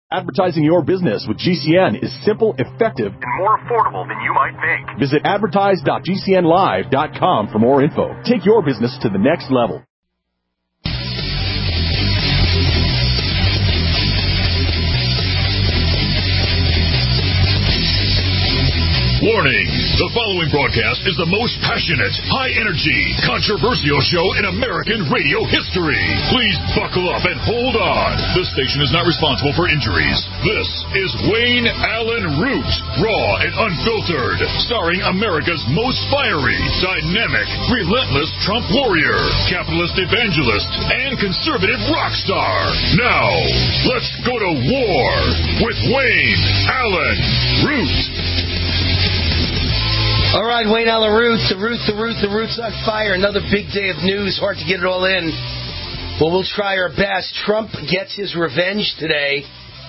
Advertising your business with GCN is simple, effective, and more affordable than you might think. Visit advertise.gcnlive.com for more info. Take your business to the next level. Warning, the following broadcast is the most passionate, high-energy, controversial show in American radio history. Please buckle up and hold on. This station is not responsible for injuries. This is Wayne Allen Root, raw and unfiltered, starring America's most fiery, dynamic, relentless Trump warrior, capitalist evangelist, and conservative rock star. Now, let's go to war with Wayne Allen Root. All right, Wayne Allen Root, the Root's on fire. Another big day of news. Hard to get it all in. Well, we'll try our best. Trump gets his revenge today.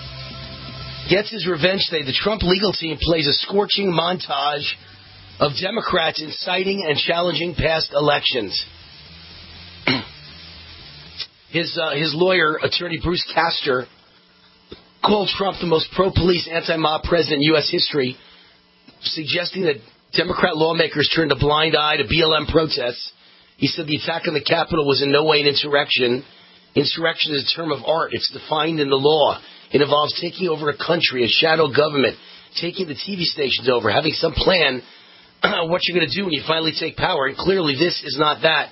The Trump legal team plays a scorching montage of Democrats inciting and challenging past elections. His lawyer, attorney Bruce Castor, called Trump the most pro-police, anti-mob president in U.S. history, suggesting that Democrat lawmakers turned a blind eye to BLM protests. He said the attack on the Capitol was in no way an insurrection. Insurrection is a term of art. It's defined in the law. It involves taking over a country, a shadow government, taking the TV stations over, having some plan what you're going to do when you finally take power. And clearly this is not that.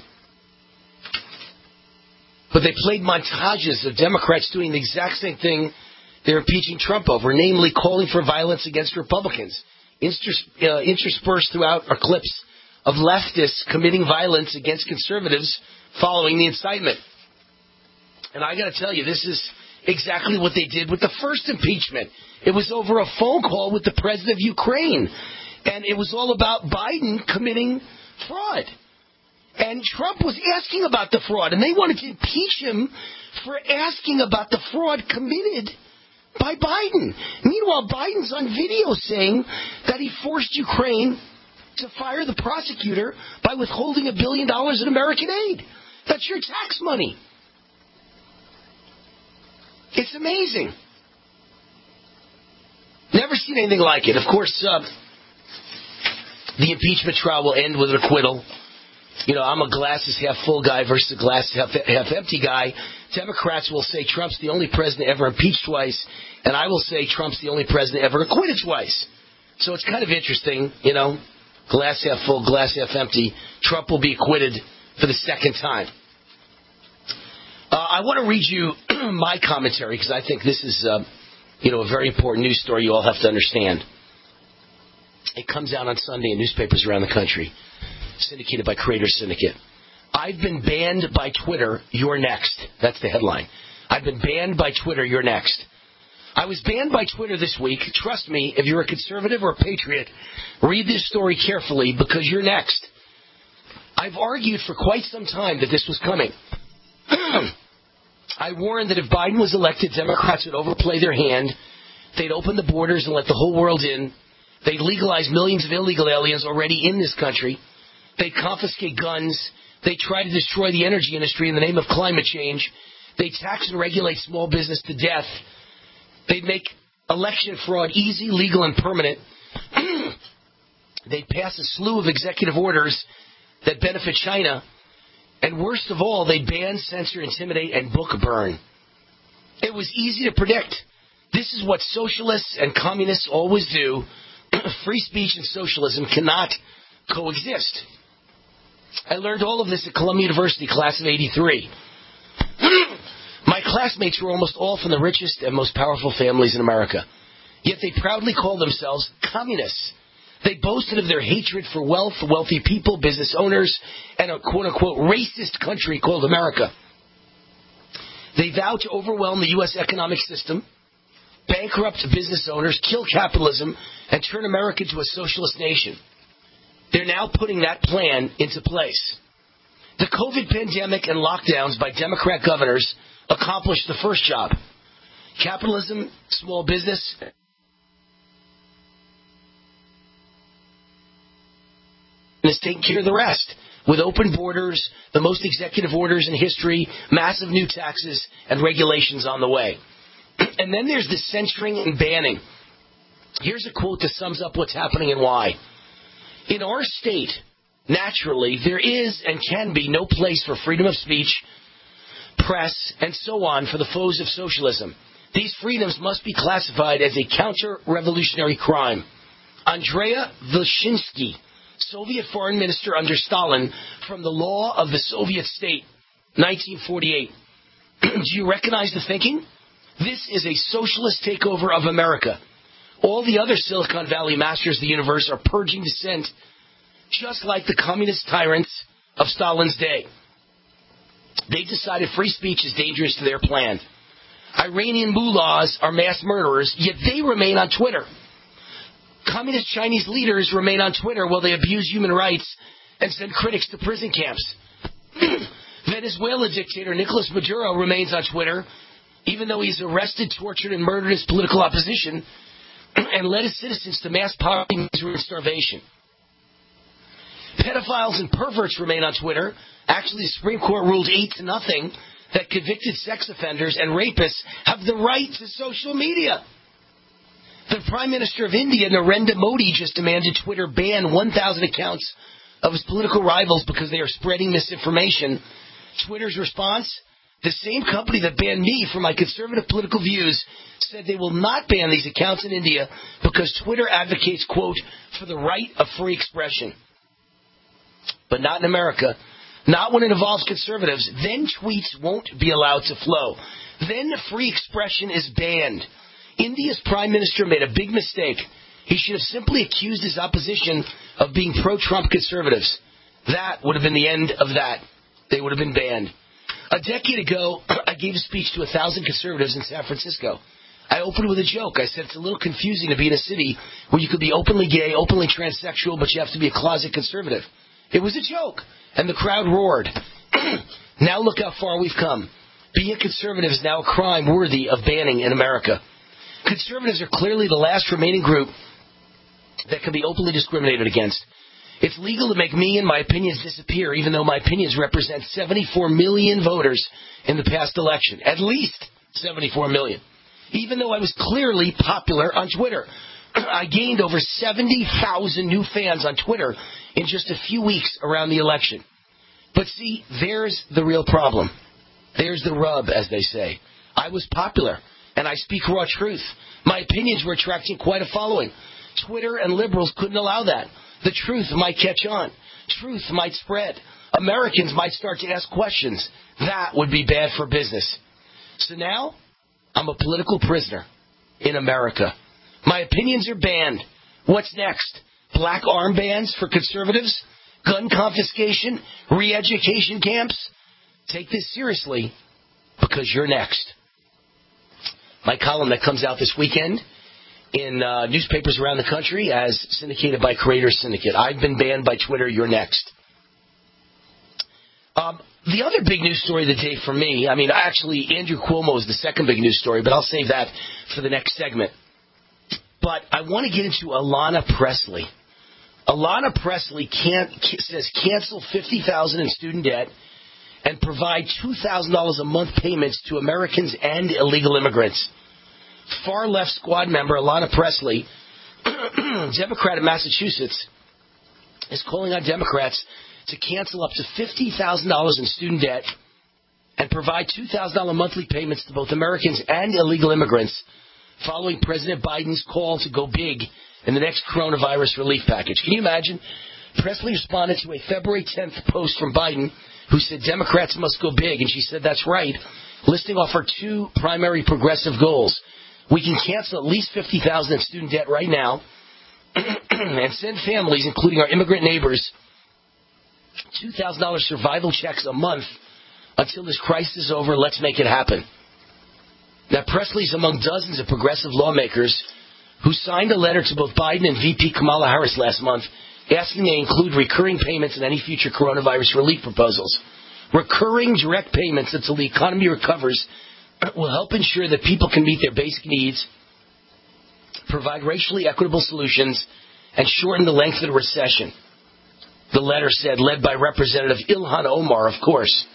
But they played montages of Democrats doing the exact same thing they're impeaching Trump over, namely calling for violence against Republicans. Interspersed throughout are clips of leftists committing violence against conservatives following the incitement. And I got to tell you, this is exactly what they did with the first impeachment. It was over a phone call with the president of Ukraine. And it was all about Biden committing fraud. And Trump was asking about the fraud. And they wanted to impeach him for asking about the fraud committed by Biden. Meanwhile, Biden's on video saying that he forced Ukraine to fire the prosecutor by withholding $1 billion in American aid. That's your tax money. It's amazing. Never seen anything like it. Of course, the impeachment trial will end with an acquittal. You know, I'm a glasses half full guy versus a glass half empty guy. Democrats will say Trump's the only president ever impeached twice, and I will say Trump's the only president ever acquitted twice. So it's kind of interesting, you know, glass half full, glass half empty. Trump will be acquitted for the second time. I want to read you my commentary because I think this is, a very important news story you all have to understand. It comes out on Sunday in newspapers around the country, syndicated by Creator Syndicate. I've been banned by Twitter, you're next. That's the headline. I've been banned by Twitter, you're next. I was banned by Twitter this week. Trust me, if you're a conservative or a patriot, read this story carefully because you're next. I've argued for quite some time that this was coming. I warned that if Biden was elected, Democrats would overplay their hand. They'd open the borders and let the whole world in. They'd legalize millions of illegal aliens already in this country. They'd confiscate guns. They'd try to destroy the energy industry in the name of climate change. They'd tax and regulate small business to death. They'd make election fraud easy, legal, and permanent. They'd pass a slew of executive orders that benefit China. And worst of all, they'd ban, censor, intimidate, and book burn. It was easy to predict. This is what socialists and communists always do. Free speech and socialism cannot coexist. I learned all of this at Columbia University, class of 83. My classmates were almost all from the richest and most powerful families in America. Yet they proudly called themselves communists. They boasted of their hatred for wealth, wealthy people, business owners, and a quote-unquote racist country called America. They vowed to overwhelm the U.S. economic system, bankrupt business owners, kill capitalism, and turn America into a socialist nation. They're now putting that plan into place. The COVID pandemic and lockdowns by Democrat governors accomplished the first job. Capitalism, small business, is taking care of the rest. With open borders, the most executive orders in history, massive new taxes, and regulations on the way. And then there's the censoring and banning. Here's a quote that sums up what's happening and why. In our state, naturally, there is and can be no place for freedom of speech, press, and so on for the foes of socialism. These freedoms must be classified as a counter-revolutionary crime. Andrei Vyshinsky, Soviet foreign minister under Stalin, from the Law of the Soviet State, 1948. Do you recognize the thinking? This is a socialist takeover of America. All the other Silicon Valley masters of the universe are purging dissent, just like the communist tyrants of Stalin's day. They decided free speech is dangerous to their plan. Iranian mullahs are mass murderers, yet they remain on Twitter. Communist Chinese leaders remain on Twitter while they abuse human rights and send critics to prison camps. Venezuela dictator Nicolas Maduro remains on Twitter, even though he's arrested, tortured, and murdered his political opposition and led his citizens to mass poverty, misery, and starvation. Pedophiles and perverts remain on Twitter. Actually, the Supreme Court ruled 8-0 that convicted sex offenders and rapists have the right to social media. The Prime Minister of India, Narendra Modi, just demanded Twitter ban 1,000 accounts of his political rivals because they are spreading misinformation. Twitter's response? The same company that banned me for my conservative political views said they will not ban these accounts in India because Twitter advocates, quote, for the right of free expression. But not in America. Not when it involves conservatives. Then tweets won't be allowed to flow. Then free expression is banned. India's Prime Minister made a big mistake. He should have simply accused his opposition of being pro-Trump conservatives. That would have been the end of that. They would have been banned. A decade ago, I gave a speech to 1,000 conservatives in San Francisco. I opened with a joke. I said it's a little confusing to be in a city where you could be openly gay, openly transsexual, but you have to be a closet conservative. It was a joke, and the crowd roared. Now look how far we've come. Being a conservative is now a crime worthy of banning in America. Conservatives are clearly the last remaining group that can be openly discriminated against. It's legal to make me and my opinions disappear, even though my opinions represent 74 million voters in the past election. At least 74 million. Even though I was clearly popular on Twitter. I gained over 70,000 new fans on Twitter in just a few weeks around the election. But see, there's the real problem. There's the rub, as they say. I was popular, and I speak raw truth. My opinions were attracting quite a following. Twitter and liberals couldn't allow that. The truth might catch on. Truth might spread. Americans might start to ask questions. That would be bad for business. So now, I'm a political prisoner in America. My opinions are banned. What's next? Black armbands for conservatives? Gun confiscation? Re-education camps? Take this seriously, because you're next. My column that comes out this weekend in newspapers around the country as syndicated by Creators Syndicate. I've been banned by Twitter. You're next. The other big news story of the day for me, actually, Andrew Cuomo is the second big news story, but I'll save that for the next segment. But I want to get into Alanna Pressley. Alanna Pressley says cancel $50,000 in student debt and provide $2,000 a month payments to Americans and illegal immigrants. Far-left squad member Alanna Pressley, Democrat of Massachusetts, is calling on Democrats to cancel up to $50,000 in student debt and provide $2,000 monthly payments to both Americans and illegal immigrants following President Biden's call to go big in the next coronavirus relief package. Can you imagine? Pressley responded to a February 10th post from Biden who said Democrats must go big, and she said that's right, listing off her two primary progressive goals. We can cancel at least $50,000 in student debt right now and send families, including our immigrant neighbors, $2,000 survival checks a month until this crisis is over. Let's make it happen. Now, Pressley's among dozens of progressive lawmakers who signed a letter to both Biden and VP Kamala Harris last month asking they include recurring payments in any future coronavirus relief proposals. Recurring direct payments until the economy recovers will help ensure that people can meet their basic needs, provide racially equitable solutions, and shorten the length of the recession. The letter said, led by Representative Ilhan Omar, of course.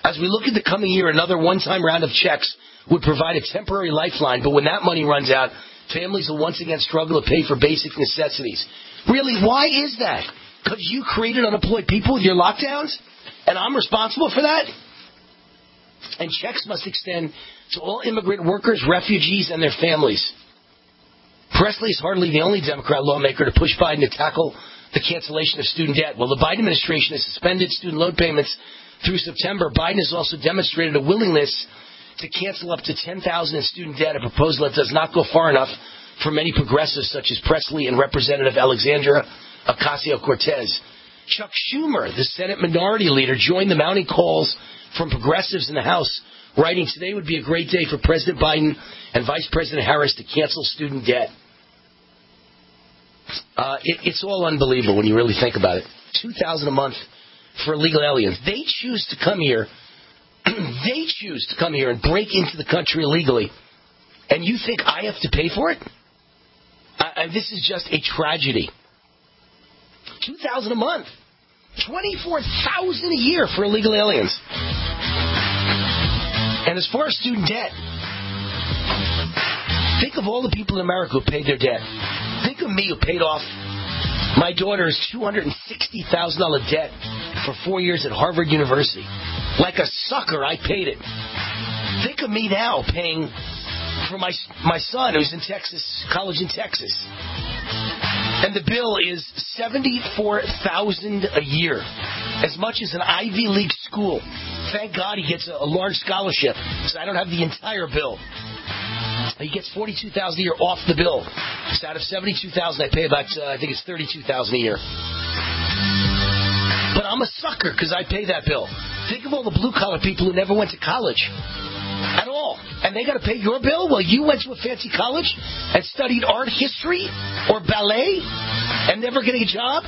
As we look at the coming year, another one-time round of checks would provide a temporary lifeline, but when that money runs out, families will once again struggle to pay for basic necessities. Really, why is that? Because you created unemployed people with your lockdowns? And I'm responsible for that? And checks must extend to all immigrant workers, refugees, and their families. Presley is hardly the only Democrat lawmaker to push Biden to tackle the cancellation of student debt. While the Biden administration has suspended student loan payments through September, Biden has also demonstrated a willingness to cancel up to $10,000 in student debt, a proposal that does not go far enough for many progressives such as Presley and Representative Alexandria Ocasio-Cortez. Chuck Schumer, the Senate Minority Leader, joined the mounting calls from progressives in the House, writing, "Today would be a great day for President Biden and Vice President Harris to cancel student debt." It's all unbelievable when you really think about it. $2,000 a month for illegal aliens. They choose to come here. They choose to come here and break into the country illegally. And you think I have to pay for it? This is just a tragedy. $2,000 a month. $24,000 a year for illegal aliens. And as far as student debt, think of all the people in America who paid their debt. Think of me who paid off my daughter's $260,000 debt for 4 years at Harvard University. Like a sucker, I paid it. Think of me now paying for my son who's in Texas, college in Texas. And the bill is $74,000 a year, as much as an Ivy League school. Thank God he gets a large scholarship, so I don't have the entire bill. He gets $42,000 a year off the bill. So out of $72,000, I pay about, I think it's $32,000 a year. But I'm a sucker because I pay that bill. Think of all the blue-collar people who never went to college at all. And they got to pay your bill while you went to a fancy college and studied art history or ballet and never getting a job?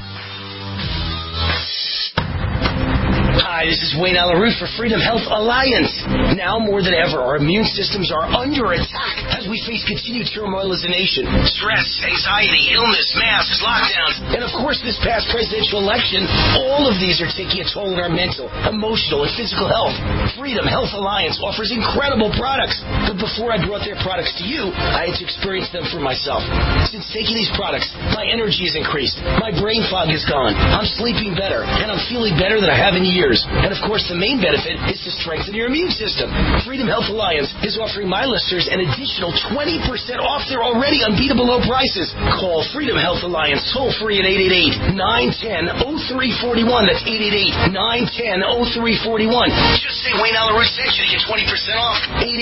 Hi, this is Wayne Alaroot for Freedom Health Alliance. Now more than ever, our immune systems are under attack as we face continued turmoil as a nation. Stress, anxiety, illness, masks, lockdowns, and of course this past presidential election, all of these are taking a toll on our mental, emotional, and physical health. Freedom Health Alliance offers incredible products, but before I brought their products to you, I had to experience them for myself. Since taking these products, my energy has increased, my brain fog is gone, I'm sleeping better, and I'm feeling better than I have in years. And of course, the main benefit is to strengthen your immune system. Freedom Health Alliance is offering my listeners an additional 20% off their already unbeatable low prices. Call Freedom Health Alliance toll free at 888-910-0341. That's 888-910-0341. Just say Wayne Alaroot sent you to get 20% off.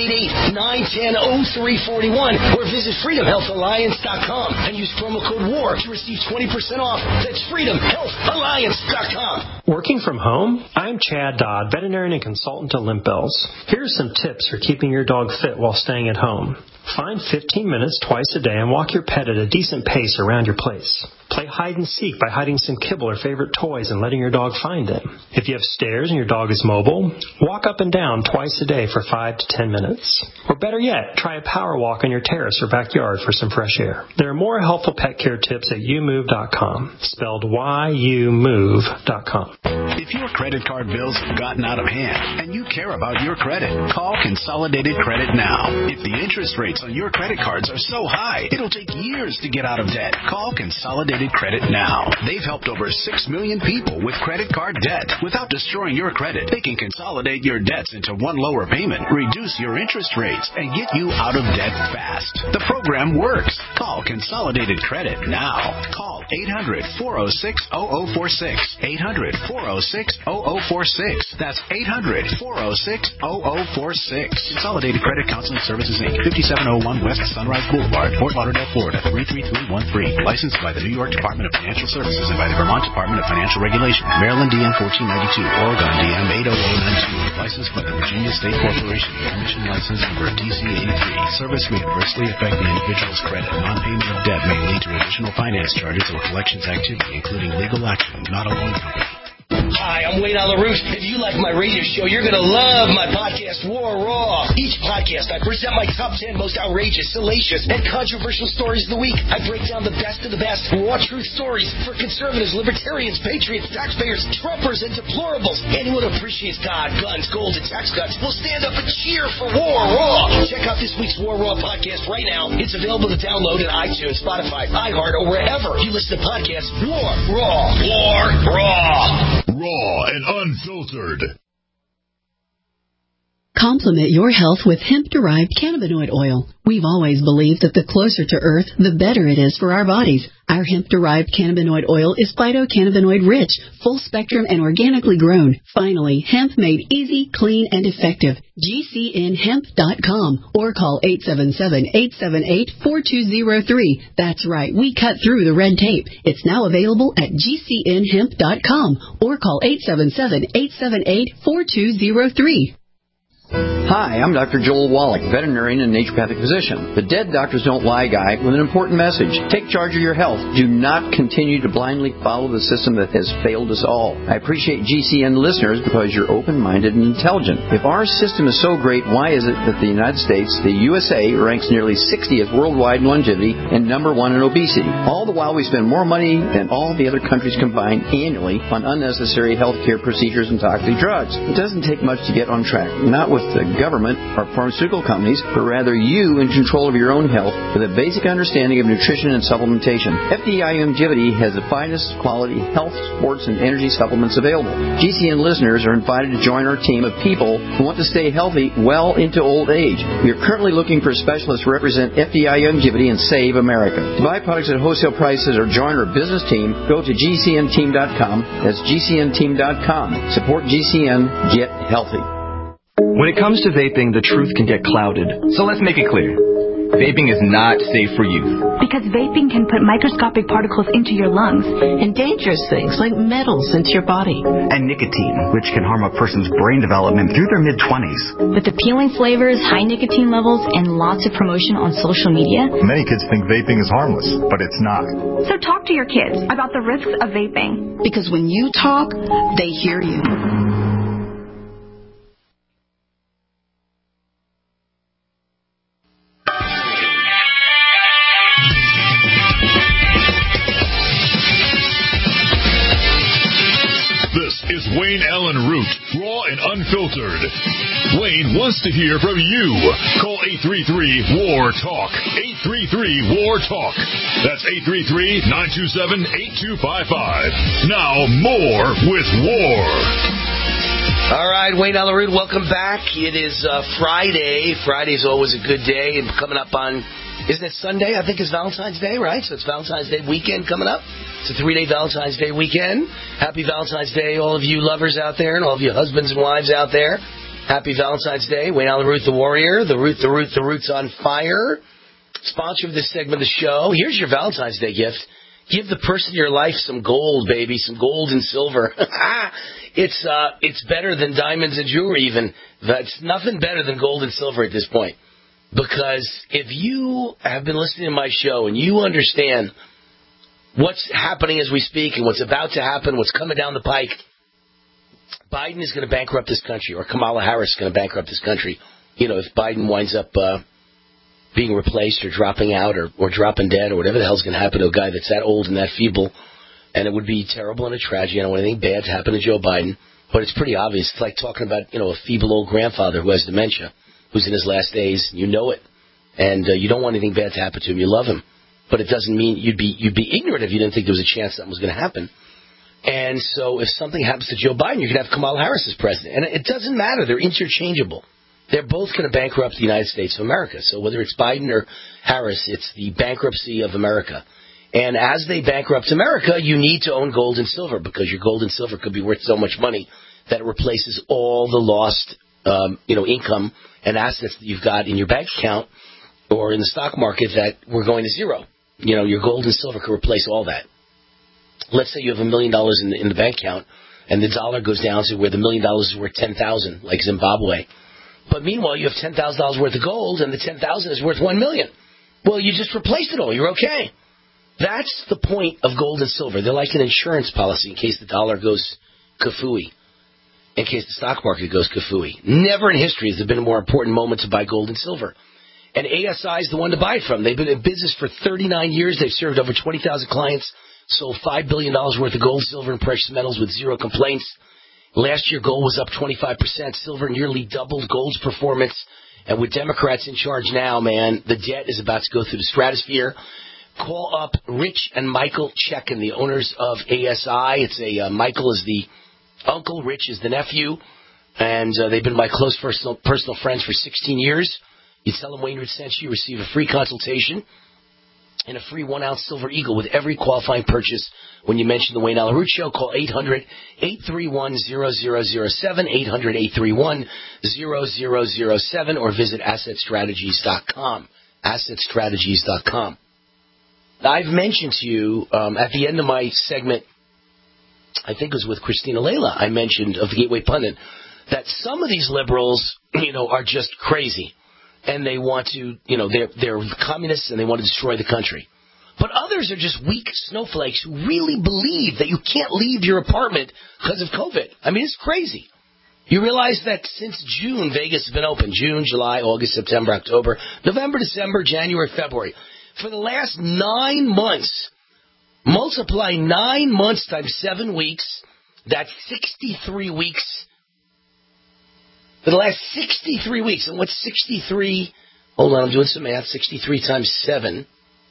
888-910-0341 or visit freedomhealthalliance.com and use promo code WAR to receive 20% off. That's freedomhealthalliance.com. Working from home? I'm Chad Dodd, veterinarian and consultant at Limp Bells. Here are some tips for keeping your dog fit while staying at home. Find 15 minutes twice a day and walk your pet at a decent pace around your place. Play hide and seek by hiding some kibble or favorite toys and letting your dog find them. If you have stairs and your dog is mobile, walk up and down twice a day for 5 to 10 minutes. Or better yet, try a power walk on your terrace or backyard for some fresh air. There are more helpful pet care tips at youmove.com, spelled YOUMOVE.com. If your credit card bills have gotten out of hand and you care about your credit, call Consolidated Credit now. If the interest rates on your credit cards are so high, it'll take years to get out of debt. Call Consolidated Credit now. They've helped over 6 million people with credit card debt. Without destroying your credit, they can consolidate your debts into one lower payment, reduce your interest rates, and get you out of debt fast. The program works. Call Consolidated Credit now. Call 800-406-0046. 800-406-0046. That's 800-406-0046. Consolidated Credit Counseling Services, Inc., 5701 West Sunrise Boulevard, Fort Lauderdale, Florida, 33313. Licensed by the New York Department of Financial Services and by the Vermont Department of Financial Regulation. Maryland DM 1492. Oregon DM 80092. Licensed by the Virginia State Corporation. Commission license number DC 83. Service may adversely affect the individual's credit. Non-payment of debt may lead to additional finance charges or collections activity, including legal action, not a loan company. Hi, I'm Wayne Alaroot. If you like my radio show, you're going to love my podcast, War Raw. Each podcast, I present my top 10 most outrageous, salacious, and controversial stories of the week. I break down the best of the best raw truth stories for conservatives, libertarians, patriots, taxpayers, Trumpers, and deplorables. Anyone who appreciates God, guns, gold, and tax cuts will stand up and cheer for War Raw. Check out this week's War Raw podcast right now. It's available to download at iTunes, Spotify, iHeart, or wherever you listen to podcasts. War Raw. War Raw. Raw and unfiltered. Complement your health with hemp-derived cannabinoid oil. We've always believed that the closer to Earth, the better it is for our bodies. Our hemp-derived cannabinoid oil is phytocannabinoid-rich, full-spectrum, and organically grown. Finally, hemp made easy, clean, and effective. GCNhemp.com or call 877-878-4203. That's right, we cut through the red tape. It's now available at GCNhemp.com or call 877-878-4203. Hi, I'm Dr. Joel Wallach, veterinarian and naturopathic physician. The Dead Doctors Don't Lie guy with an important message. Take charge of your health. Do not continue to blindly follow the system that has failed us all. I appreciate GCN listeners because you're open-minded and intelligent. If our system is so great, why is it that the United States, the USA, ranks nearly 60th worldwide in longevity and number 1 in obesity? All the while we spend more money than all the other countries combined annually on unnecessary health care procedures and toxic drugs. It doesn't take much to get on track. Not with the government or pharmaceutical companies, but rather you in control of your own health with a basic understanding of nutrition and supplementation. FDI Longevity has the finest quality health, sports, and energy supplements available. GCN listeners are invited to join our team of people who want to stay healthy well into old age. We are currently looking for specialists to represent FDI Longevity and Save America. To buy products at wholesale prices or join our business team, go to GCNteam.com. That's GCNteam.com. Support GCN. Get healthy. When it comes to vaping, the truth can get clouded. So let's make it clear. Vaping is not safe for youth. Because vaping can put microscopic particles into your lungs. And dangerous things like metals into your body. And nicotine, which can harm a person's brain development through their mid-20s. With appealing flavors, high nicotine levels, and lots of promotion on social media. Many kids think vaping is harmless, but it's not. So talk to your kids about the risks of vaping. Because when you talk, they hear you. Wayne Allen Root, raw and unfiltered. Wayne wants to hear from you. Call 833-WAR-TALK. 833-WAR-TALK. That's 833-927-8255. Now more with War. All right, Wayne Allen Root, welcome back. It is Friday. Friday's always a good day. And coming up on, isn't it Sunday? I think it's Valentine's Day, right? So it's Valentine's Day weekend coming up. It's a 3-day Valentine's Day weekend. Happy Valentine's Day, all of you lovers out there and all of you husbands and wives out there. Happy Valentine's Day. Wayne Allen Root, the warrior. The Root's on fire. Sponsor of this segment of the show. Here's your Valentine's Day gift. Give the person in your life some gold, baby, some gold and silver. It's better than diamonds and jewelry even. It's nothing better than gold and silver at this point. Because if you have been listening to my show and you understand what's happening as we speak and what's about to happen, what's coming down the pike, Biden is going to bankrupt this country, or Kamala Harris is going to bankrupt this country. You know, if Biden winds up being replaced or dropping out or dropping dead or whatever the hell's going to happen to a guy that's that old and that feeble. And it would be terrible and a tragedy. I don't want anything bad to happen to Joe Biden. But it's pretty obvious. It's like talking about, a feeble old grandfather who has dementia, who's in his last days. You know it. And you don't want anything bad to happen to him. You love him. But it doesn't mean you'd be ignorant if you didn't think there was a chance something was going to happen. And so if something happens to Joe Biden, you could have Kamala Harris as president. And it doesn't matter. They're interchangeable. They're both going to bankrupt the United States of America. So whether it's Biden or Harris, it's the bankruptcy of America. And as they bankrupt America, you need to own gold and silver because your gold and silver could be worth so much money that it replaces all the lost, income and assets that you've got in your bank account or in the stock market that were going to zero. Your gold and silver could replace all that. Let's say you have $1 million in the bank account and the dollar goes down to where the $1 million is worth $10,000, like Zimbabwe. But meanwhile, you have $10,000 worth of gold and the $10,000 is worth $1 million. Well, you just replaced it all. You're okay. That's the point of gold and silver. They're like an insurance policy in case the dollar goes kafooey. In case the stock market goes kafooey. Never in history has there been a more important moment to buy gold and silver. And ASI is the one to buy it from. They've been in business for 39 years. They've served over 20,000 clients, sold $5 billion worth of gold, silver, and precious metals with zero complaints. Last year, gold was up 25%. Silver nearly doubled gold's performance. And with Democrats in charge now, man, the debt is about to go through the stratosphere. Call up Rich and Michael Checkin, the owners of ASI. Michael is the uncle, Rich is the nephew, and they've been my close personal friends for 16 years. You tell them Wayne Root sent you, receive a free consultation and a free 1-ounce silver eagle with every qualifying purchase when you mention the Wayne Allyn Root Show. Call 800-831-0007, 800-831-0007, or visit AssetStrategies.com, AssetStrategies.com. I've mentioned to you at the end of my segment, I think it was with Christina Layla, I mentioned of the Gateway Pundit, that some of these liberals, are just crazy. And they want to, they're communists and they want to destroy the country. But others are just weak snowflakes who really believe that you can't leave your apartment because of COVID. I mean, it's crazy. You realize that since June, Vegas has been open. June, July, August, September, October, November, December, January, February. For the last 9 months, multiply 9 months times 7 weeks, that's 63 weeks. For the last 63 weeks, and what's 63? Hold on, I'm doing some math. 63 times 7.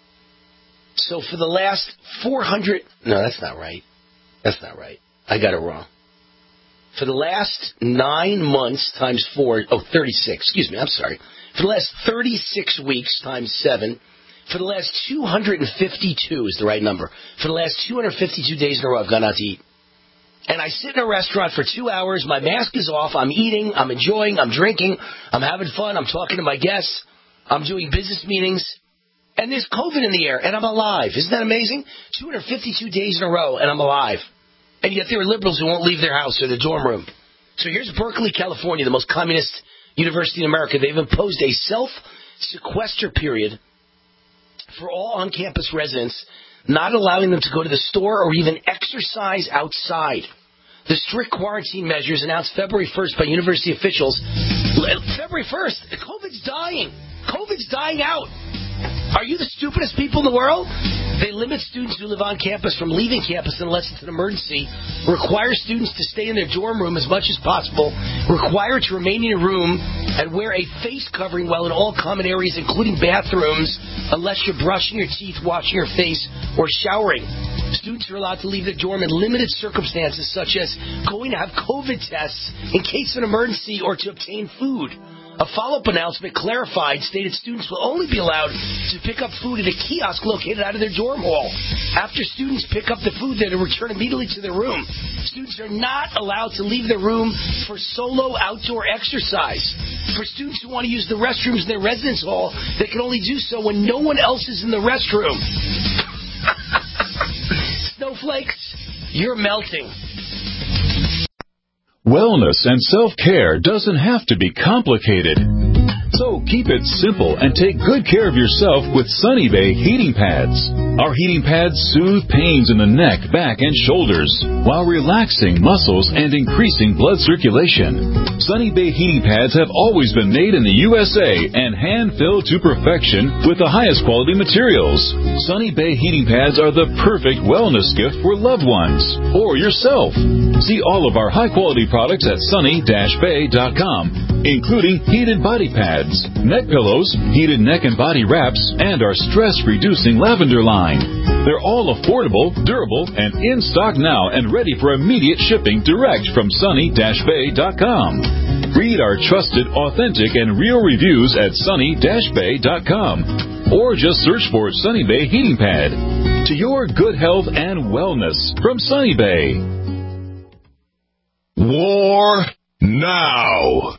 So for the last 400... No, that's not right. That's not right. I got it wrong. For the last 9 months times 4... Oh, 36. Excuse me, I'm sorry. For the last 36 weeks times 7... For the last 252 is the right number. For the last 252 days in a row, I've gone out to eat. And I sit in a restaurant for 2 hours. My mask is off. I'm eating. I'm enjoying. I'm drinking. I'm having fun. I'm talking to my guests. I'm doing business meetings. And there's COVID in the air, and I'm alive. Isn't that amazing? 252 days in a row, and I'm alive. And yet there are liberals who won't leave their house or their dorm room. So here's Berkeley, California, the most communist university in America. They've imposed a self-sequester period for all on-campus residents, not allowing them to go to the store or even exercise outside. The strict quarantine measures announced February 1st by university officials. February 1st, COVID's dying. COVID's dying out. Are you the stupidest people in the world? They limit students who live on campus from leaving campus unless it's an emergency, require students to stay in their dorm room as much as possible, require to remain in your room and wear a face covering while in all common areas, including bathrooms, unless you're brushing your teeth, washing your face, or showering. Students are allowed to leave their dorm in limited circumstances, such as going to have COVID tests in case of an emergency or to obtain food. A follow-up announcement clarified, stated students will only be allowed to pick up food at a kiosk located out of their dorm hall. After students pick up the food, they're to return immediately to their room. Students are not allowed to leave their room for solo outdoor exercise. For students who want to use the restrooms in their residence hall, they can only do so when no one else is in the restroom. Snowflakes, you're melting. Wellness and self-care doesn't have to be complicated. So keep it simple and take good care of yourself with Sunny Bay heating pads. Our heating pads soothe pains in the neck, back, and shoulders while relaxing muscles and increasing blood circulation. Sunny Bay heating pads have always been made in the USA and hand-filled to perfection with the highest quality materials. Sunny Bay heating pads are the perfect wellness gift for loved ones or yourself. See all of our high-quality products at sunny-bay.com, including heated body pads, neck pillows, heated neck and body wraps, and our stress-reducing lavender line. They're all affordable, durable, and in stock now and ready for immediate shipping direct from sunny-bay.com. Read our trusted, authentic, and real reviews at sunny-bay.com. Or just search for Sunny Bay Heating Pad. To your good health and wellness from Sunny Bay. War now.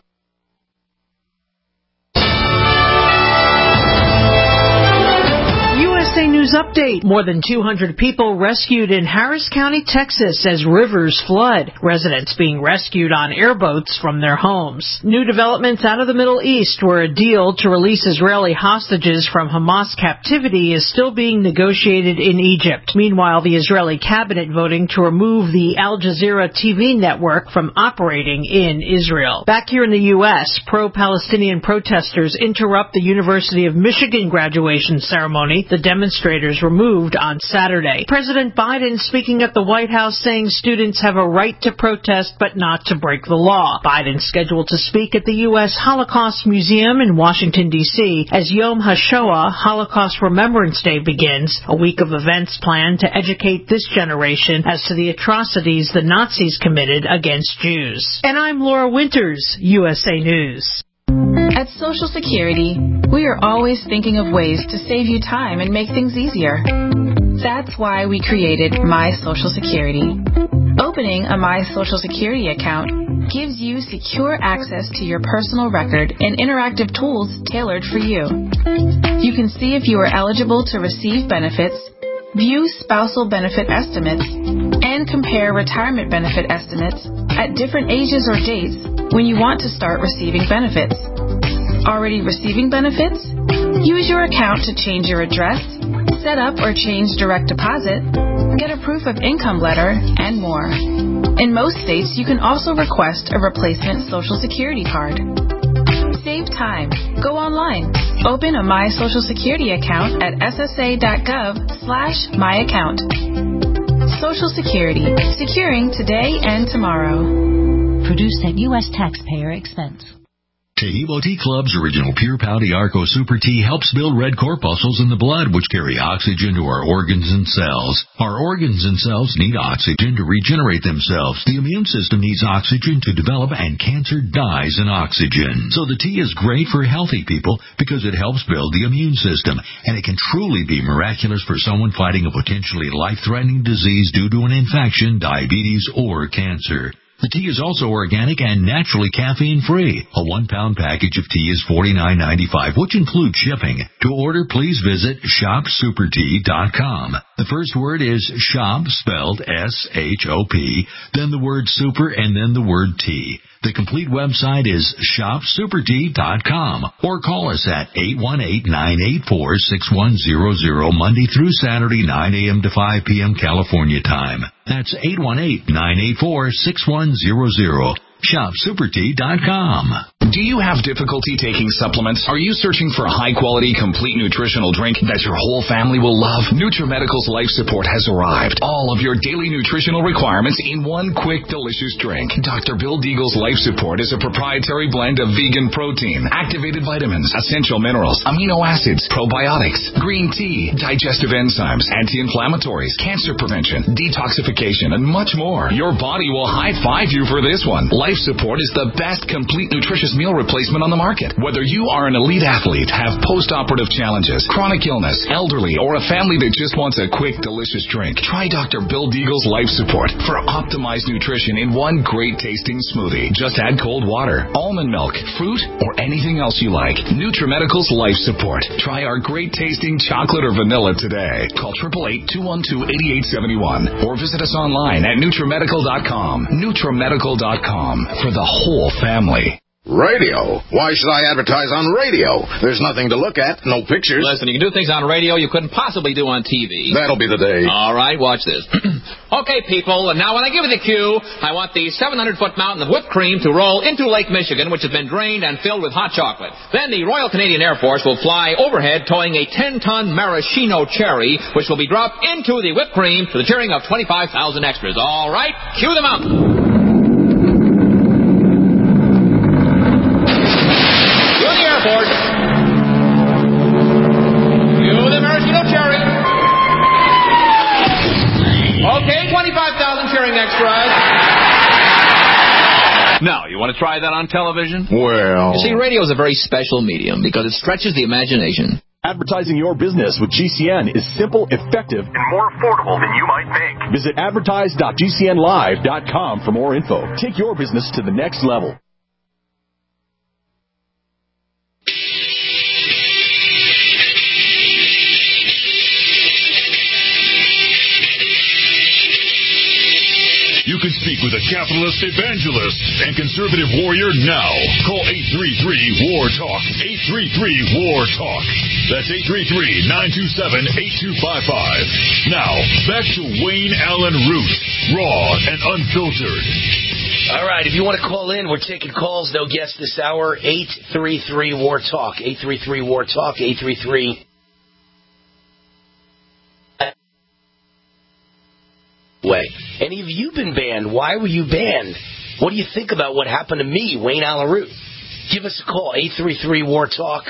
USA News News update. More than 200 people rescued in Harris County, Texas as rivers flood. Residents being rescued on airboats from their homes. New developments out of the Middle East, where a deal to release Israeli hostages from Hamas captivity is still being negotiated in Egypt. Meanwhile, the Israeli cabinet voting to remove the Al Jazeera TV network from operating in Israel. Back here in the U.S., pro-Palestinian protesters interrupt the University of Michigan graduation ceremony. The demonstrators were moved on Saturday. President Biden speaking at the White House saying students have a right to protest but not to break the law. Biden scheduled to speak at the U.S. Holocaust Museum in Washington, D.C. as Yom HaShoah, Holocaust Remembrance Day, begins, a week of events planned to educate this generation as to the atrocities the Nazis committed against Jews. And I'm Laura Winters, USA News. At Social Security, we are always thinking of ways to save you time and make things easier. That's why we created My Social Security. Opening a My Social Security account gives you secure access to your personal record and interactive tools tailored for you. You can see if you are eligible to receive benefits, view spousal benefit estimates, and compare retirement benefit estimates at different ages or dates when you want to start receiving benefits. Already receiving benefits? Use your account to change your address, set up or change direct deposit, get a proof of income letter, and more. In most states, you can also request a replacement Social Security card. Save time. Go online. Open a My Social Security account at ssa.gov/myaccount. Social Security. Securing today and tomorrow. Produced at U.S. taxpayer expense. Taheebo Tea Club's original Pure Pouty Arco Super Tea helps build red corpuscles in the blood, which carry oxygen to our organs and cells. Our organs and cells need oxygen to regenerate themselves. The immune system needs oxygen to develop, and cancer dies in oxygen. So the tea is great for healthy people because it helps build the immune system, and it can truly be miraculous for someone fighting a potentially life-threatening disease due to an infection, diabetes, or cancer. The tea is also organic and naturally caffeine-free. A 1-pound package of tea is $49.95, which includes shipping. To order, please visit shopsupertea.com. The first word is shop, spelled S-H-O-P, then the word super, and then the word tea. The complete website is shopsupertea.com, or call us at 818-984-6100 Monday through Saturday, 9 a.m. to 5 p.m. California time. That's 818-984-6100. ShopSuperTea.com. Do you have difficulty taking supplements? Are you searching for a high-quality, complete nutritional drink that your whole family will love? NutriMedical's Life Support has arrived. All of your daily nutritional requirements in one quick, delicious drink. Dr. Bill Deagle's Life Support is a proprietary blend of vegan protein, activated vitamins, essential minerals, amino acids, probiotics, green tea, digestive enzymes, anti-inflammatories, cancer prevention, detoxification, and much more. Your body will high-five you for this one. Life Support is the best complete nutritious meal replacement on the market. Whether you are an elite athlete, have post-operative challenges, chronic illness, elderly, or a family that just wants a quick, delicious drink, try Dr. Bill Deagle's Life Support for optimized nutrition in one great-tasting smoothie. Just add cold water, almond milk, fruit, or anything else you like. NutriMedical's Life Support. Try our great-tasting chocolate or vanilla today. Call 888-212-8871 or visit us online at NutriMedical.com. NutriMedical.com. For the whole family. Radio? Why should I advertise on radio? There's nothing to look at, no pictures. Listen, you can do things on radio you couldn't possibly do on TV. That'll be the day. All right, watch this. Okay, people, and now when I give you the cue, I want the 700-foot mountain of whipped cream to roll into Lake Michigan, which has been drained and filled with hot chocolate. Then the Royal Canadian Air Force will fly overhead towing a 10-ton maraschino cherry, which will be dropped into the whipped cream to the cheering of 25,000 extras. All right, cue the mountain. Ford. You the maraschino cherry. Okay, 25,000 cheering extras. Now, you want to try that on television? Well... You see, radio is a very special medium because it stretches the imagination. Advertising your business with GCN is simple, effective, and more affordable than you might think. Visit advertise.gcnlive.com for more info. Take your business to the next level. can speak with a capitalist evangelist and conservative warrior now. Call 833-WAR-TALK. 833-WAR-TALK. That's 833-927-8255. Now, back to Wayne Allen Root, raw and unfiltered. All right, if you want to call in, we're taking calls. No guests this hour. 833-WAR-TALK. 833-WAR-TALK. 833. Way. Any of you been banned? Why were you banned? What do you think about what happened to me, Wayne Allen Root? Give us a call. 833-WAR-TALK.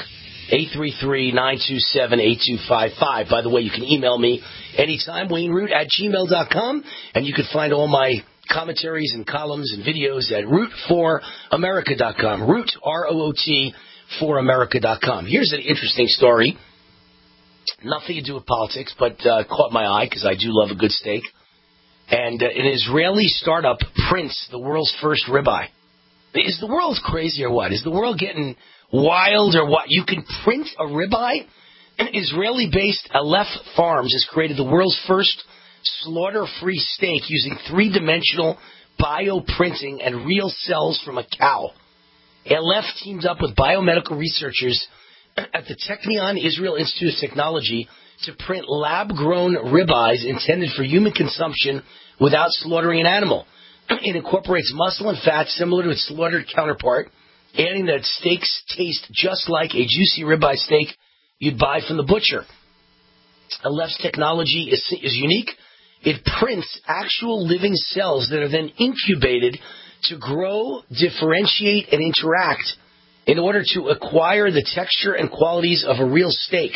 833-927-8255. By the way, you can email me anytime, WayneRoot@gmail.com, and you can find all my commentaries and columns and videos at root4america.com. Root, R-O-O-T, 4america.com. Here's an interesting story. Nothing to do with politics, but caught my eye because I do love a good steak. And an Israeli startup prints the world's first ribeye. Is the world crazy or what? Is the world getting wild or what? You can print a ribeye? An Israeli-based Aleph Farms has created the world's first slaughter-free steak using three-dimensional bioprinting and real cells from a cow. Aleph teamed up with biomedical researchers at the Technion Israel Institute of Technology to print lab-grown ribeyes intended for human consumption without slaughtering an animal. It incorporates muscle and fat similar to its slaughtered counterpart, adding that steaks taste just like a juicy ribeye steak you'd buy from the butcher. Aleph's technology is unique. It prints actual living cells that are then incubated to grow, differentiate, and interact in order to acquire the texture and qualities of a real steak.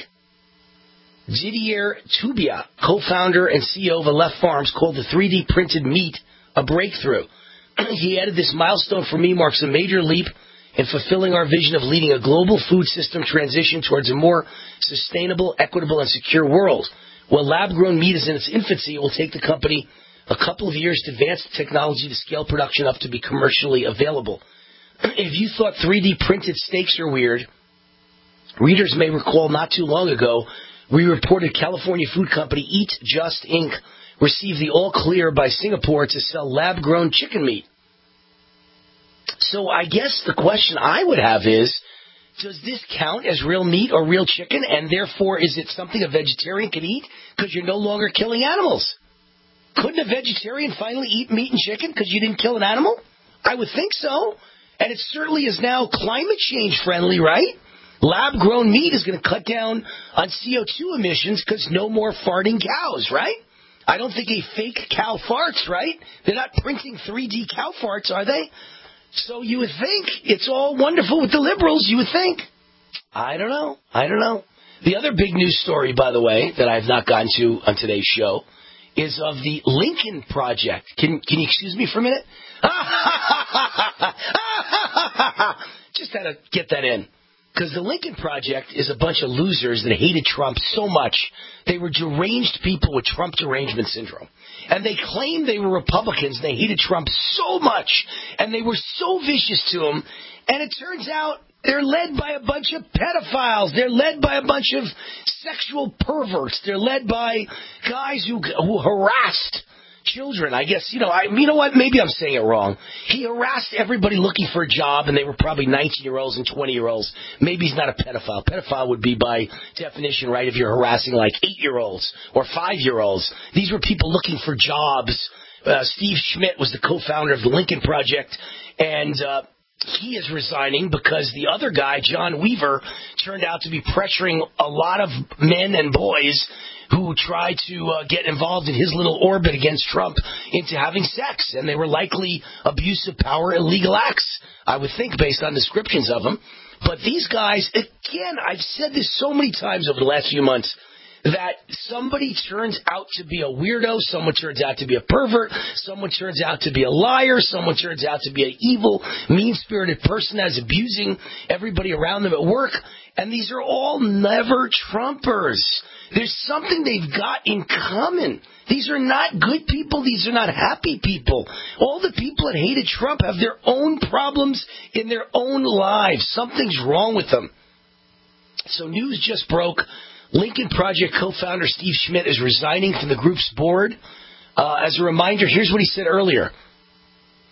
Didier Tubia, co-founder and CEO of Aleph Farms, called the 3D printed meat a breakthrough. He added, "This milestone for me marks a major leap in fulfilling our vision of leading a global food system transition towards a more sustainable, equitable, and secure world. While lab-grown meat is in its infancy, it will take the company a couple of years to advance the technology to scale production up to be commercially available." If you thought 3D printed steaks are weird, readers may recall not too long ago, we reported California food company Eat Just Inc. received the all-clear by Singapore to sell lab-grown chicken meat. So I guess the question I would have is, does this count as real meat or real chicken, and therefore is it something a vegetarian can eat because you're no longer killing animals? Couldn't a vegetarian finally eat meat and chicken because you didn't kill an animal? I would think so. And it certainly is now climate change friendly, right? Lab-grown meat is going to cut down on CO2 emissions because no more farting cows, right? I don't think a fake cow farts, right? They're not printing 3D cow farts, are they? So you would think it's all wonderful with the liberals, you would think. I don't know. The other big news story, by the way, that I have not gotten to on today's show is of the Lincoln Project. Can you excuse me for a minute? Just had to get that in. Because the Lincoln Project is a bunch of losers that hated Trump so much. They were deranged people with Trump derangement syndrome. And they claimed they were Republicans. They hated Trump so much. And they were so vicious to him. And it turns out they're led by a bunch of pedophiles. They're led by a bunch of sexual perverts. They're led by guys who harassed children. I guess, you know what? Maybe I'm saying it wrong. He harassed everybody looking for a job, and they were probably 19-year-olds and 20-year-olds. Maybe he's not a pedophile. Pedophile would be by definition, right, if you're harassing like 8-year-olds or 5-year-olds. These were people looking for jobs. Steve Schmidt was the co-founder of the Lincoln Project, and he is resigning because the other guy, John Weaver, turned out to be pressuring a lot of men and boys who tried to get involved in his little orbit against Trump into having sex. And they were likely abuse of power, illegal acts, I would think, based on descriptions of them. But these guys, again, I've said this so many times over the last few months, that somebody turns out to be a weirdo, someone turns out to be a pervert, someone turns out to be a liar, someone turns out to be an evil, mean-spirited person that's abusing everybody around them at work, and these are all never Trumpers. There's something they've got in common. These are not good people. These are not happy people. All the people that hated Trump have their own problems in their own lives. Something's wrong with them. So news just broke. Lincoln Project co-founder Steve Schmidt is resigning from the group's board. As a reminder, here's what he said earlier.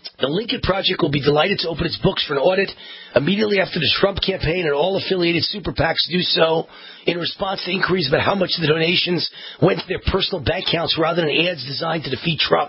The Lincoln Project will be delighted to open its books for an audit immediately after the Trump campaign and all affiliated super PACs do so in response to inquiries about how much of the donations went to their personal bank accounts rather than ads designed to defeat Trump.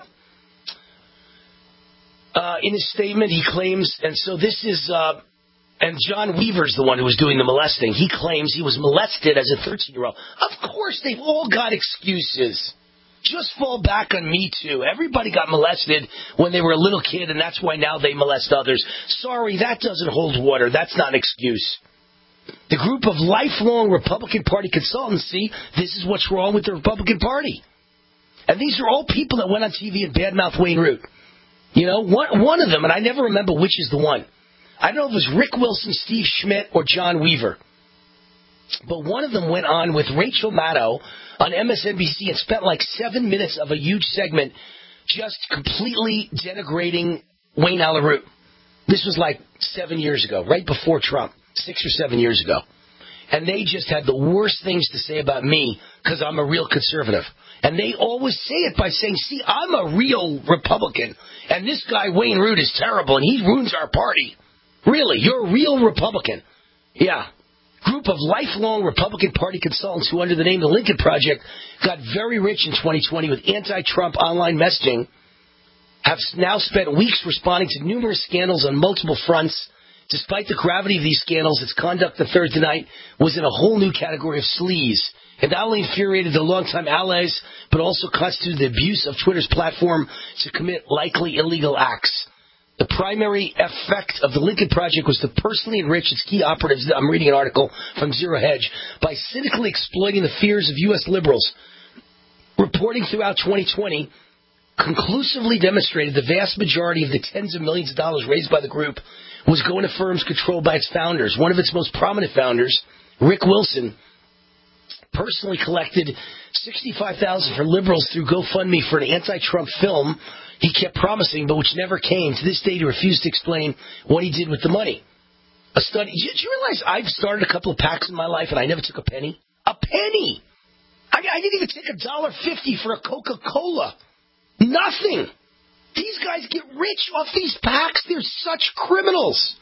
In his statement, he claims, and so this is, and John Weaver's the one who was doing the molesting. He claims he was molested as a 13-year-old. Of course, they've all got excuses. Just fall back on Me Too. Everybody got molested when they were a little kid, and that's why now they molest others. Sorry, that doesn't hold water. That's not an excuse. The group of lifelong Republican Party consultants, see, this is what's wrong with the Republican Party. And these are all people that went on TV and badmouthed Wayne Root. You know, one of them, and I never remember which is the one. I don't know if it was Rick Wilson, Steve Schmidt, or John Weaver. But one of them went on with Rachel Maddow on MSNBC and spent like 7 minutes of a huge segment just completely denigrating Wayne Allyn Root. This was like 7 years ago, right before Trump, 6 or 7 years ago. And they just had the worst things to say about me because I'm a real conservative. And they always say it by saying, see, I'm a real Republican, and this guy Wayne Root is terrible, and he ruins our party. Really, you're a real Republican. Yeah. Group of lifelong Republican Party consultants who, under the name of the Lincoln Project, got very rich in 2020 with anti-Trump online messaging, have now spent weeks responding to numerous scandals on multiple fronts. Despite the gravity of these scandals, its conduct the Thursday night was in a whole new category of sleaze. It not only infuriated the longtime allies, but also constituted the abuse of Twitter's platform to commit likely illegal acts. The primary effect of the Lincoln Project was to personally enrich its key operatives, I'm reading an article from Zero Hedge, by cynically exploiting the fears of U.S. liberals. Reporting throughout 2020 conclusively demonstrated the vast majority of the tens of millions of dollars raised by the group was going to firms controlled by its founders. One of its most prominent founders, Rick Wilson, personally collected $65,000 for liberals through GoFundMe for an anti-Trump film he kept promising, but which never came. To this day, he refused to explain what he did with the money. A study. Did you realize I've started a couple of PACs in my life and I never took a penny? A penny! I didn't even take $1.50 for a Coca-Cola. Nothing! These guys get rich off these PACs. They're such criminals.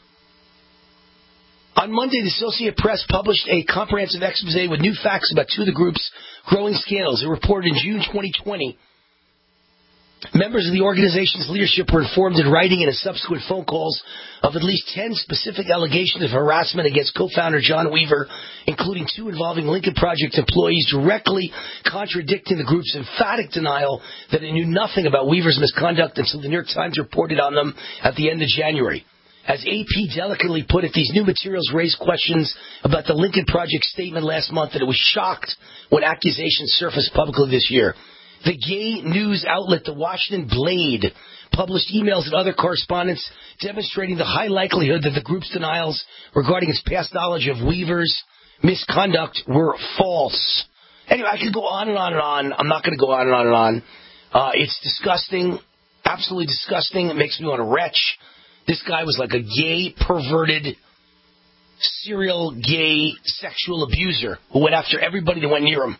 On Monday, the Associated Press published a comprehensive expose with new facts about two of the group's growing scandals. It reported in June 2020. Members of the organization's leadership were informed in writing and in subsequent phone calls of at least 10 specific allegations of harassment against co-founder John Weaver, including 2 involving Lincoln Project employees, directly contradicting the group's emphatic denial that it knew nothing about Weaver's misconduct until the New York Times reported on them at the end of January. As AP delicately put it, these new materials raised questions about the Lincoln Project statement last month that it was shocked when accusations surfaced publicly this year. The gay news outlet, the Washington Blade, published emails and other correspondence demonstrating the high likelihood that the group's denials regarding its past knowledge of Weaver's misconduct were false. Anyway, I could go on and on and on. I'm not going to go on and on and on. It's disgusting, absolutely disgusting. It makes me want to retch. This guy was like a gay, perverted, serial gay sexual abuser who went after everybody that went near him.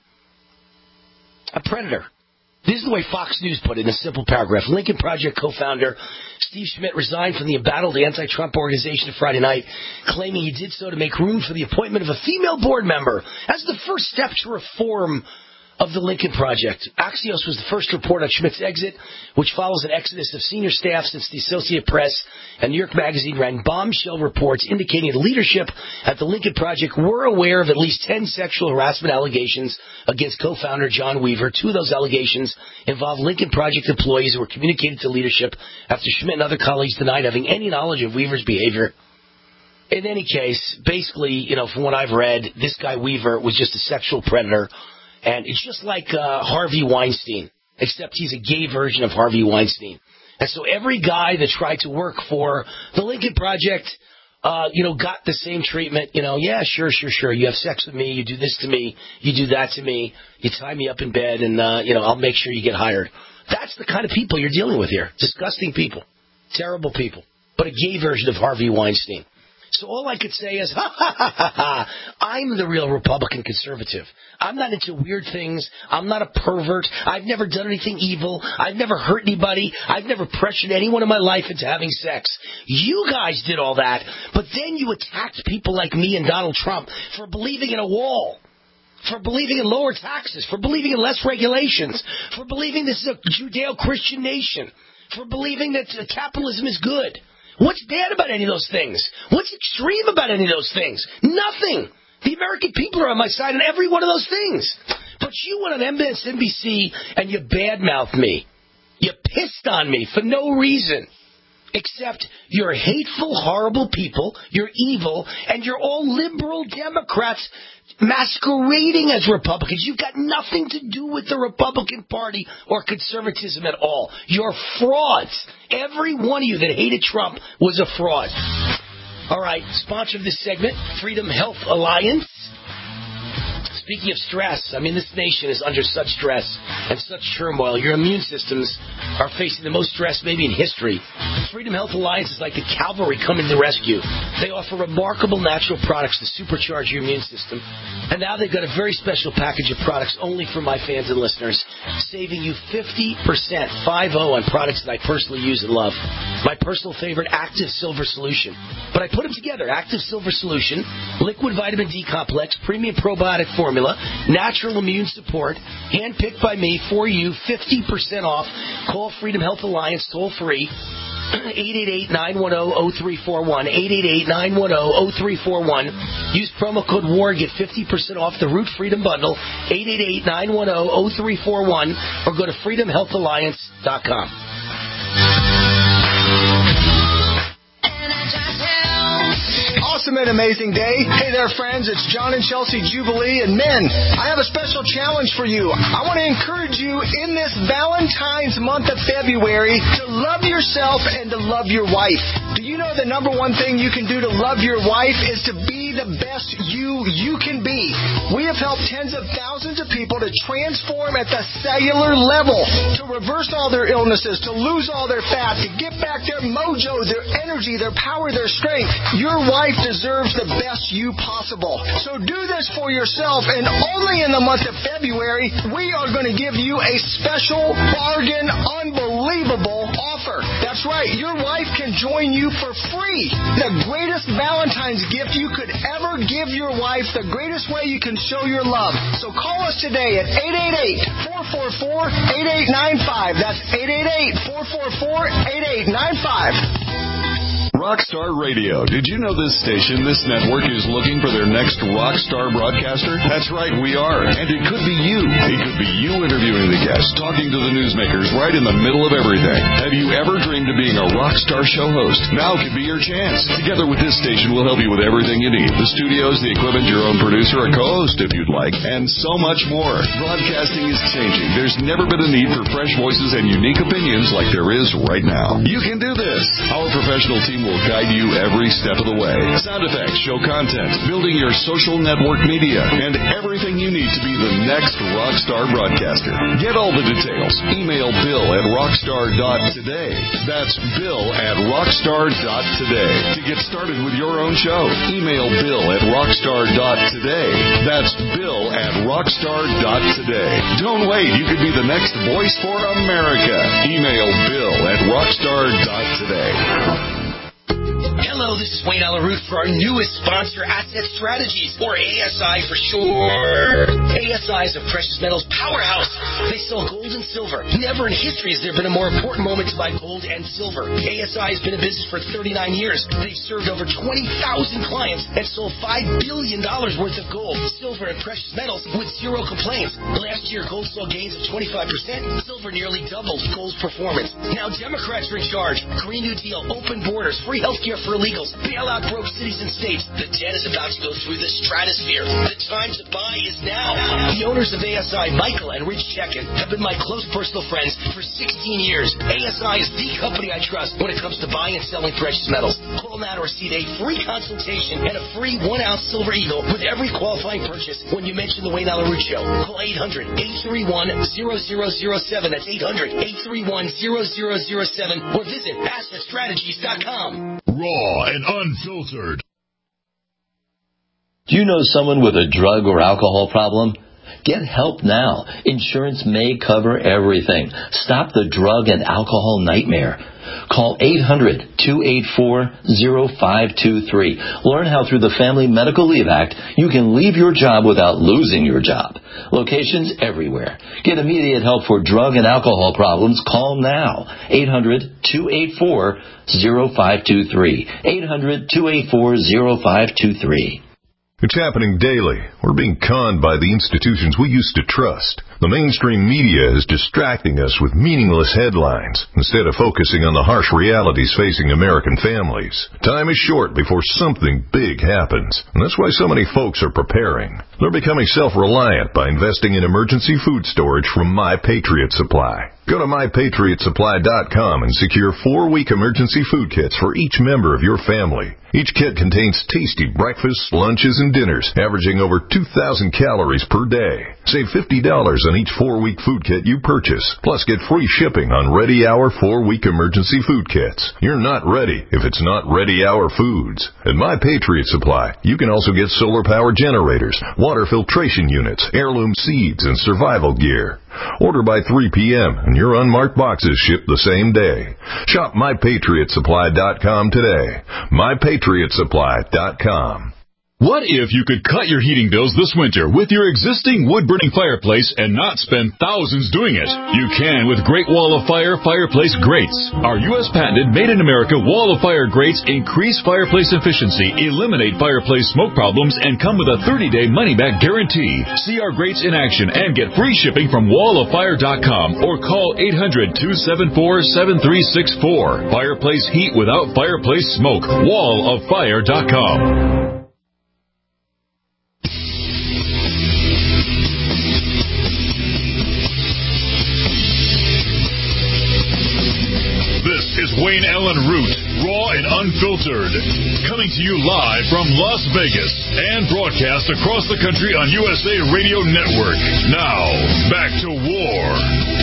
A predator. This is the way Fox News put it in a simple paragraph. Lincoln Project co-founder Steve Schmidt resigned from the embattled anti-Trump organization Friday night, claiming he did so to make room for the appointment of a female board member as the first step to reform of the Lincoln Project. Axios was the first to report on Schmidt's exit, which follows an exodus of senior staff since the Associated Press and New York Magazine ran bombshell reports indicating the leadership at the Lincoln Project were aware of at least 10 sexual harassment allegations against co-founder John Weaver. 2 of those allegations involved Lincoln Project employees who were communicated to leadership after Schmidt and other colleagues denied having any knowledge of Weaver's behavior. In any case, basically, from what I've read, this guy Weaver was just a sexual predator. And it's just like Harvey Weinstein, except he's a gay version of Harvey Weinstein. And so every guy that tried to work for the Lincoln Project, got the same treatment. Yeah, sure. You have sex with me. You do this to me. You do that to me. You tie me up in bed, and, I'll make sure you get hired. That's the kind of people you're dealing with here. Disgusting people. Terrible people. But a gay version of Harvey Weinstein. So all I could say is, ha, ha, ha, ha, ha. I'm the real Republican conservative. I'm not into weird things. I'm not a pervert. I've never done anything evil. I've never hurt anybody. I've never pressured anyone in my life into having sex. You guys did all that, but then you attacked people like me and Donald Trump for believing in a wall, for believing in lower taxes, for believing in less regulations, for believing this is a Judeo-Christian nation, for believing that capitalism is good. What's bad about any of those things? What's extreme about any of those things? Nothing. The American people are on my side on every one of those things. But you went on MSNBC and you badmouthed me. You pissed on me for no reason. Except you're hateful, horrible people, you're evil, and you're all liberal Democrats masquerading as Republicans. You've got nothing to do with the Republican Party or conservatism at all. You're frauds. Every one of you that hated Trump was a fraud. All right, sponsor of this segment, Freedom Health Alliance. Speaking of stress, I mean, this nation is under such stress and such turmoil. Your immune systems are facing the most stress maybe in history. Freedom Health Alliance is like the cavalry coming to the rescue. They offer remarkable natural products to supercharge your immune system. And now they've got a very special package of products only for my fans and listeners, saving you 50%, 50, on products that I personally use and love. My personal favorite, Active Silver Solution. But I put them together. Active Silver Solution, Liquid Vitamin D Complex, Premium Probiotic Formula, natural immune support, handpicked by me for you, 50% off. Call Freedom Health Alliance toll free, 888-910-0341, 888-910-0341. Use promo code WAR, get 50% off the Root Freedom Bundle, 888-910-0341, or go to freedomhealthalliance.com. Awesome and amazing day. Hey there, friends. It's John and Chelsea Jubilee. And men, I have a special challenge for you. I want to encourage you in this Valentine's month of February to love yourself and to love your wife. Do you know the number one thing you can do to love your wife is to be the best you can be? We have helped tens of thousands of people to transform at the cellular level, to reverse all their illnesses, to lose all their fat, to get back their mojo, their energy, their power, their strength. Your wife deserves the best you possible. So do this for yourself, and only in the month of February, we are going to give you a special bargain, unbelievable offer. That's right, your wife can join you for free. The greatest Valentine's gift you could ever give your wife, the greatest way you can show your love. So call us today at 888-444-8895. That's 888-444-8895. Rockstar Radio. Did you know this station, this network, is looking for their next rock star broadcaster? That's right, we are. And it could be you. It could be you interviewing the guests, talking to the newsmakers right in the middle of everything. Have you ever dreamed of being a rock star show host? Now could be your chance. Together with this station, we'll help you with everything you need. The studios, the equipment, your own producer, a co-host if you'd like, and so much more. Broadcasting is changing. There's never been a need for fresh voices and unique opinions like there is right now. You can do this. Our professional team will guide you every step of the way. Sound effects, show content, building your social network media, and everything you need to be the next rockstar broadcaster. Get all the details. Email bill@rockstar.today. That's bill@rockstar.today. To get started with your own show, email bill@rockstar.today. That's bill@rockstar.today. Don't wait. You could be the next voice for America. Email bill@rockstar.today. Hello, this is Wayne Alaroot for our newest sponsor, Asset Strategies, or ASI for short. ASI is a precious metals powerhouse. They sell gold and silver. Never in history has there been a more important moment to buy gold and silver. ASI has been in business for 39 years. They've served over 20,000 clients and sold $5 billion worth of gold, silver, and precious metals with zero complaints. Last year, gold saw gains of 25%. Silver nearly doubled gold's performance. Now Democrats are in charge. Green New Deal, open borders, free health care for illegals, bail out broke cities and states. The debt is about to go through the stratosphere. The time to buy is now. The owners of ASI, Michael and Rich Chekin, have been my close personal friends for 16 years. ASI is the company I trust when it comes to buying and selling precious metals. Call now to receive a free consultation and a free 1-ounce silver eagle with every qualifying purchase when you mention the Wayne Alaroot Show. Call 800-831-0007. That's 800-831-0007 or visit AssetStrategies.com. Raw and unfiltered. Do you know someone with a drug or alcohol problem? Get help now. Insurance may cover everything. Stop the drug and alcohol nightmare. Call 800-284-0523. Learn how through the Family Medical Leave Act you can leave your job without losing your job. Locations everywhere. Get immediate help for drug and alcohol problems. Call now. 800-284-0523. 800-284-0523. It's happening daily. We're being conned by the institutions we used to trust. The mainstream media is distracting us with meaningless headlines instead of focusing on the harsh realities facing American families. Time is short before something big happens, and that's why so many folks are preparing. They're becoming self-reliant by investing in emergency food storage from My Patriot Supply. Go to MyPatriotSupply.com and secure 4-week emergency food kits for each member of your family. Each kit contains tasty breakfasts, lunches, and dinners, averaging over 2,000 calories per day. Save $50 on each 4-week food kit you purchase. Plus, get free shipping on Ready Hour 4-week emergency food kits. You're not ready if it's not Ready Hour Foods. At My Patriot Supply, you can also get solar power generators, water filtration units, heirloom seeds, and survival gear. Order by 3 p.m. and your unmarked boxes ship the same day. Shop MyPatriotSupply.com today. MyPatriotSupply.com. What if you could cut your heating bills this winter with your existing wood-burning fireplace and not spend thousands doing it? You can with Great Wall of Fire fireplace grates. Our U.S. patented made-in-America Wall of Fire grates increase fireplace efficiency, eliminate fireplace smoke problems, and come with a 30-day money-back guarantee. See our grates in action and get free shipping from walloffire.com or call 800-274-7364. Fireplace heat without fireplace smoke. walloffire.com. Is Wayne Allen Root, raw and unfiltered, coming to you live from Las Vegas and broadcast across the country on USA Radio Network. Now, back to war.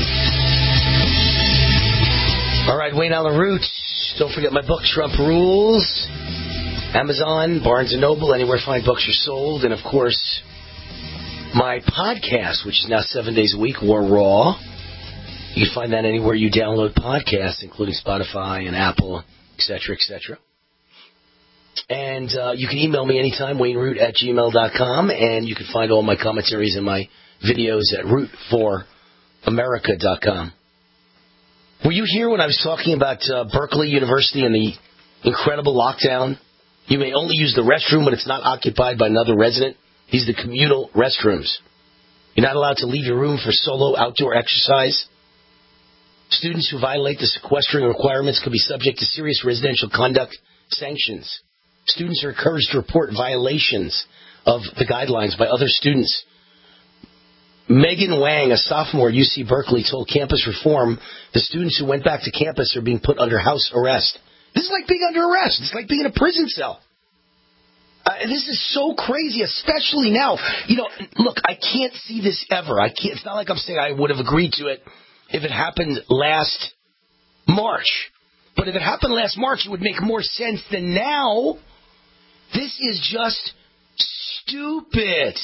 All right, Wayne Allen Root. Don't forget my book, Trump Rules. Amazon, Barnes & Noble, anywhere fine books are sold. And, of course, my podcast, which is now 7 days a week, War Raw. You can find that anywhere you download podcasts, including Spotify and Apple, etc., etc. And you can email me anytime, wayneroot@gmail.com, and you can find all my commentaries and my videos at rootforamerica.com. Were you here when I was talking about Berkeley University and the incredible lockdown? You may only use the restroom when it's not occupied by another resident. These are the communal restrooms. You're not allowed to leave your room for solo outdoor exercise. Students who violate the sequestering requirements could be subject to serious residential conduct sanctions. Students are encouraged to report violations of the guidelines by other students. Megan Wang, a sophomore at UC Berkeley, told Campus Reform the students who went back to campus are being put under house arrest. This is like being under arrest. It's like being in a prison cell. This is so crazy, especially now. You know, look, I can't see this ever. It's not like I'm saying I would have agreed to it if it happened last March. But if it happened last March, it would make more sense than now. This is just stupid.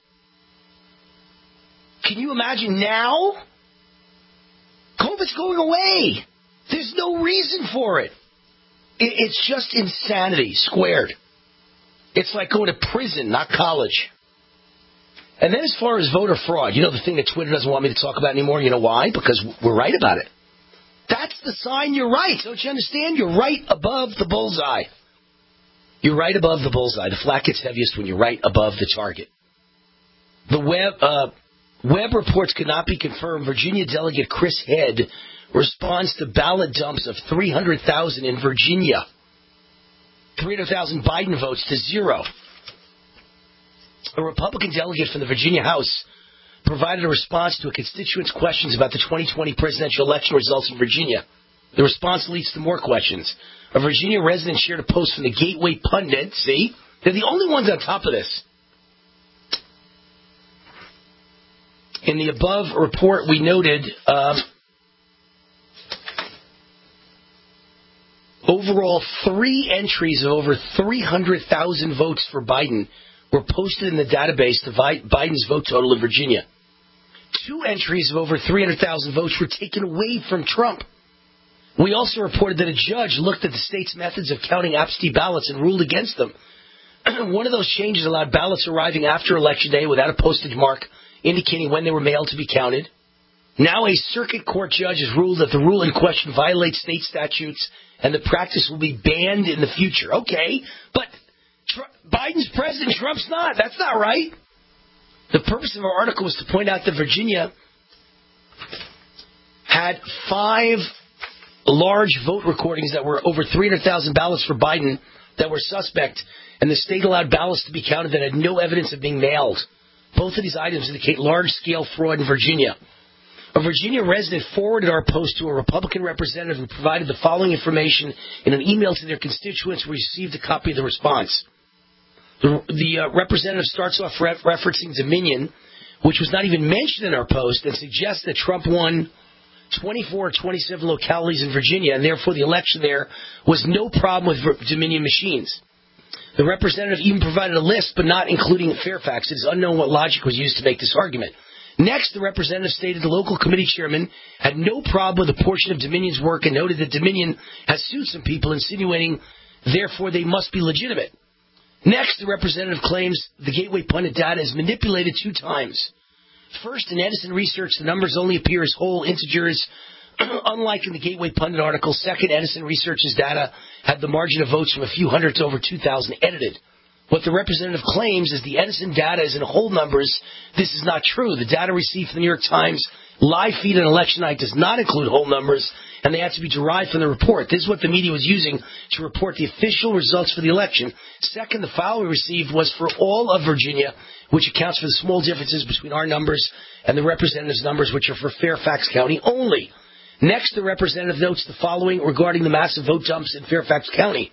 Can you imagine now? COVID's going away. There's no reason for it. It's just insanity squared. It's like going to prison, not college. And then as far as voter fraud, you know the thing that Twitter doesn't want me to talk about anymore? You know why? Because we're right about it. That's the sign you're right. Don't you understand? You're right above the bullseye. You're right above the bullseye. The flak gets heaviest when you're right above the target. The Webb reports could not be confirmed. Virginia delegate Chris Head responds to ballot dumps of 300,000 in Virginia. 300,000 Biden votes to 0. A Republican delegate from the Virginia House provided a response to a constituent's questions about the 2020 presidential election results in Virginia. The response leads to more questions. A Virginia resident shared a post from the Gateway Pundit. See? They're the only ones on top of this. In the above report, we noted overall 3 entries of over 300,000 votes for Biden were posted in the database to Biden's vote total in Virginia. 2 entries of over 300,000 votes were taken away from Trump. We also reported that a judge looked at the state's methods of counting absentee ballots and ruled against them. One of those changes allowed ballots arriving after Election Day without a postage mark indicating when they were mailed to be counted. Now a circuit court judge has ruled that the rule in question violates state statutes and the practice will be banned in the future. Okay, but Biden's president, Trump's not. That's not right. The purpose of our article was to point out that Virginia had 5 large vote recordings that were over 300,000 ballots for Biden that were suspect, and the state allowed ballots to be counted that had no evidence of being mailed. Both of these items indicate large-scale fraud in Virginia. A Virginia resident forwarded our post to a Republican representative who provided the following information in an email to their constituents who received a copy of the response. The representative starts off referencing Dominion, which was not even mentioned in our post, and suggests that Trump won 24 or 27 localities in Virginia, and therefore the election there was no problem with Dominion machines. The representative even provided a list, but not including Fairfax. It is unknown what logic was used to make this argument. Next, the representative stated the local committee chairman had no problem with a portion of Dominion's work and noted that Dominion has sued some people, insinuating, therefore, they must be legitimate. Next, the representative claims the Gateway Pundit data is manipulated 2 times. First, in Edison Research, the numbers only appear as whole integers, unlike in the Gateway Pundit article. Second, Edison Research's data had the margin of votes from a few hundred to over 2,000 edited. What the representative claims is the Edison data is in whole numbers. This is not true. The data received from the New York Times live feed on election night does not include whole numbers, and they have to be derived from the report. This is what the media was using to report the official results for the election. Second, the file we received was for all of Virginia, which accounts for the small differences between our numbers and the representative's numbers, which are for Fairfax County only. Next, the representative notes the following regarding the massive vote dumps in Fairfax County.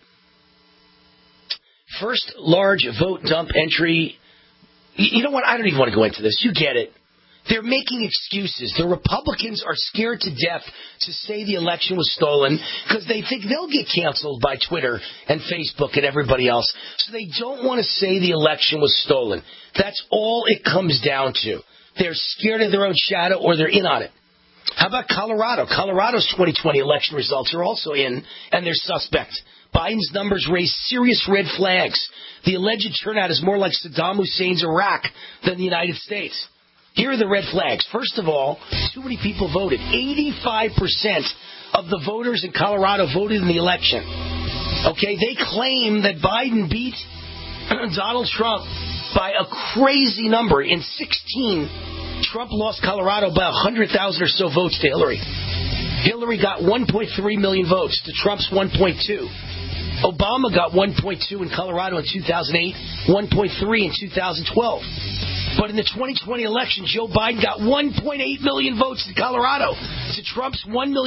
First large vote dump entry. You know what? I don't even want to go into this. You get it. They're making excuses. The Republicans are scared to death to say the election was stolen because they think they'll get canceled by Twitter and Facebook and everybody else. So they don't want to say the election was stolen. That's all it comes down to. They're scared of their own shadow or they're in on it. How about Colorado? Colorado's 2020 election results are also in, and they're suspect. Biden's numbers raise serious red flags. The alleged turnout is more like Saddam Hussein's Iraq than the United States. Here are the red flags. First of all, too many people voted. 85% of the voters in Colorado voted in the election. Okay, they claim that Biden beat Donald Trump by a crazy number. In 2016, Trump lost Colorado by 100,000 or so votes to Hillary. Hillary got 1.3 million votes to Trump's 1.2. Obama got 1.2 in Colorado in 2008, 1.3 in 2012. But in the 2020 election, Joe Biden got 1.8 million votes in Colorado to Trump's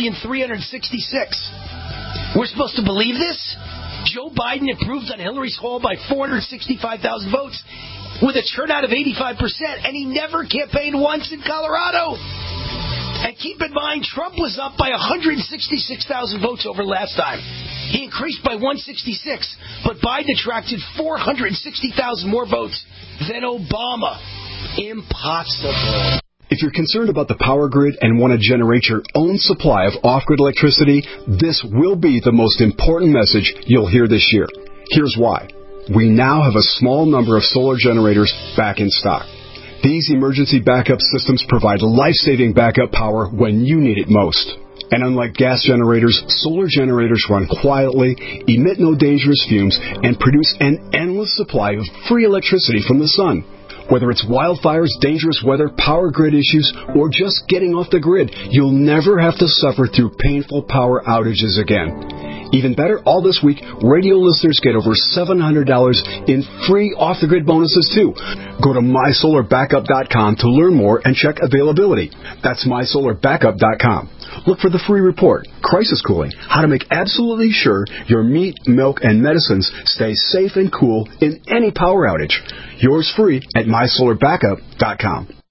1,366,000. We're supposed to believe this? Joe Biden improved on Hillary's haul by 465,000 votes with a turnout of 85%, and he never campaigned once in Colorado. And keep in mind, Trump was up by 166,000 votes over last time. He increased by 166, but Biden attracted 460,000 more votes than Obama. Impossible. If you're concerned about the power grid and want to generate your own supply of off-grid electricity, this will be the most important message you'll hear this year. Here's why. We now have a small number of solar generators back in stock. These emergency backup systems provide life-saving backup power when you need it most. And unlike gas generators, solar generators run quietly, emit no dangerous fumes, and produce an endless supply of free electricity from the sun. Whether it's wildfires, dangerous weather, power grid issues, or just getting off the grid, you'll never have to suffer through painful power outages again. Even better, all this week, radio listeners get over $700 in free off-the-grid bonuses, too. Go to MySolarBackup.com to learn more and check availability. That's MySolarBackup.com. Look for the free report, Crisis Cooling, how to make absolutely sure your meat, milk, and medicines stay safe and cool in any power outage. Yours free at MySolarBackup.com.